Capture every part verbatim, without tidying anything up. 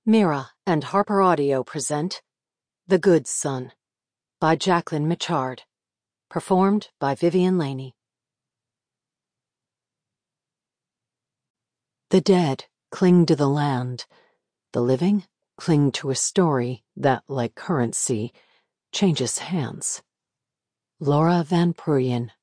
Mira and Harper Audio present The Good Son by Jacqueline Michard, performed by Vivian Laney. The dead cling to the land. The living cling to a story that, like currency, changes hands. Laura Van Pruyen.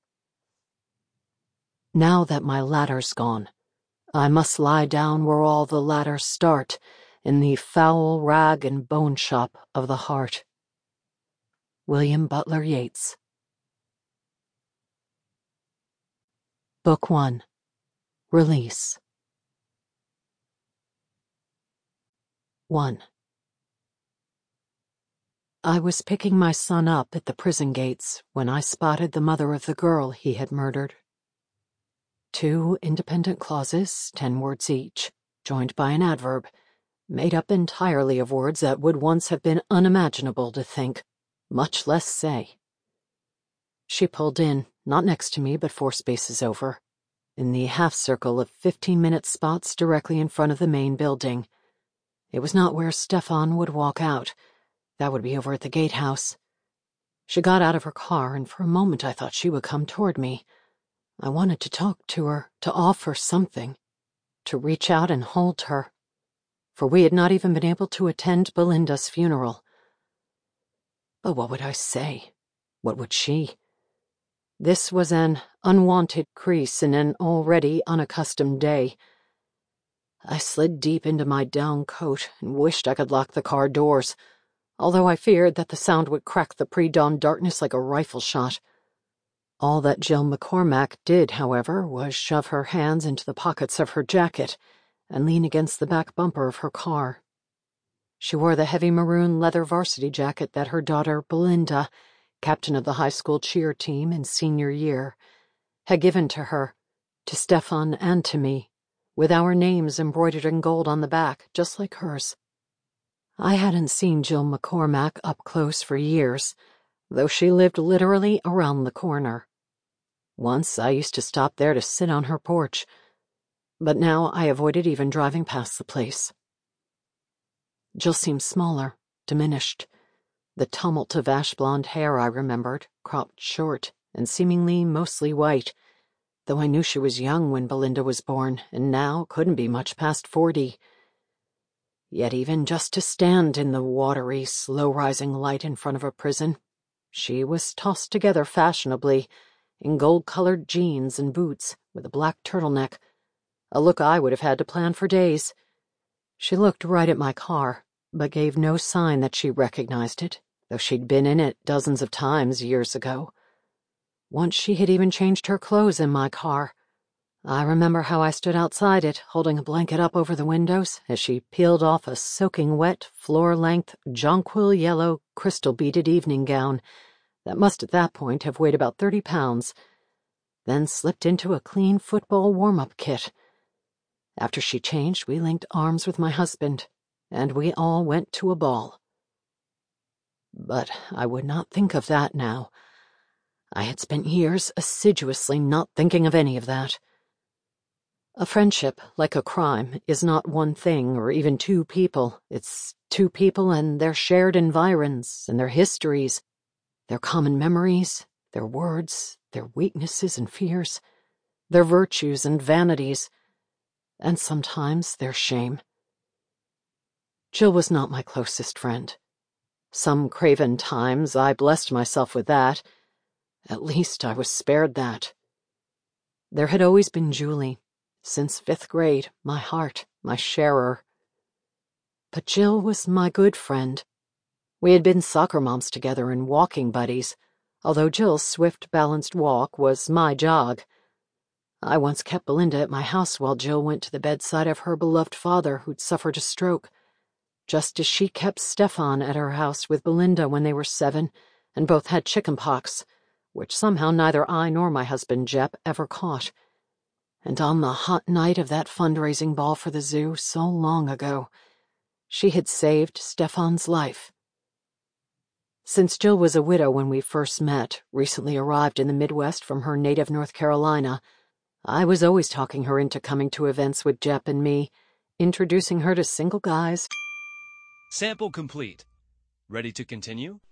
Now that my ladder's gone, I must lie down where all the ladders start, in the foul rag and bone shop of the heart. William Butler Yeats. Book One. Release. One. I was picking my son up at the prison gates when I spotted the mother of the girl he had murdered. Two independent clauses, ten words each, joined by an adverb, made up entirely of words that would once have been unimaginable to think, much less say. She pulled in, not next to me but four spaces over, in the half-circle of fifteen-minute spots directly in front of the main building. It was not where Stefan would walk out. That would be over at the gatehouse. She got out of her car, and for a moment I thought she would come toward me. I wanted to talk to her, to offer something, to reach out and hold her, for we had not even been able to attend Belinda's funeral. But what would I say? What would she? This was an unwanted crease in an already unaccustomed day. I slid deep into my down coat and wished I could lock the car doors, although I feared that the sound would crack the pre-dawn darkness like a rifle shot. All that Jill McCormack did, however, was shove her hands into the pockets of her jacket and lean against the back bumper of her car. She wore the heavy maroon leather varsity jacket that her daughter Belinda, captain of the high school cheer team in senior year, had given to her, to Stefan and to me, with our names embroidered in gold on the back, just like hers. I hadn't seen Jill McCormack up close for years, though she lived literally around the corner. Once I used to stop there to sit on her porch, but now I avoided even driving past the place. Jill seemed smaller, diminished. The tumult of ash-blonde hair I remembered, cropped short and seemingly mostly white, though I knew she was young when Belinda was born and now couldn't be much past forty. Yet even just to stand in the watery, slow-rising light in front of a prison, she was tossed together fashionably, in gold-colored jeans and boots with a black turtleneck, a look I would have had to plan for days. She looked right at my car, but gave no sign that she recognized it, though she'd been in it dozens of times years ago. Once she had even changed her clothes in my car. I remember how I stood outside it, holding a blanket up over the windows, as she peeled off a soaking wet, floor-length, jonquil yellow, crystal-beaded evening gown that must at that point have weighed about thirty pounds, then slipped into a clean football warm-up kit. After she changed, we linked arms with my husband, and we all went to a ball. But I would not think of that now. I had spent years assiduously not thinking of any of that. A friendship, like a crime, is not one thing or even two people. It's two people and their shared environs and their histories, their common memories, their words, their weaknesses and fears, their virtues and vanities, and sometimes their shame. Jill was not my closest friend. Some craven times I blessed myself with that. At least I was spared that. There had always been Julie, since fifth grade, my heart, my sharer. But Jill was my good friend. We had been soccer moms together and walking buddies, although Jill's swift, balanced walk was my jog. I once kept Belinda at my house while Jill went to the bedside of her beloved father who'd suffered a stroke, just as she kept Stefan at her house with Belinda when they were seven and both had chicken pox, which somehow neither I nor my husband Jep ever caught. And on the hot night of that fundraising ball for the zoo so long ago, she had saved Stefan's life. Since Jill was a widow when we first met, recently arrived in the Midwest from her native North Carolina, I was always talking her into coming to events with Jep and me, introducing her to single guys, Sample complete. Ready to continue?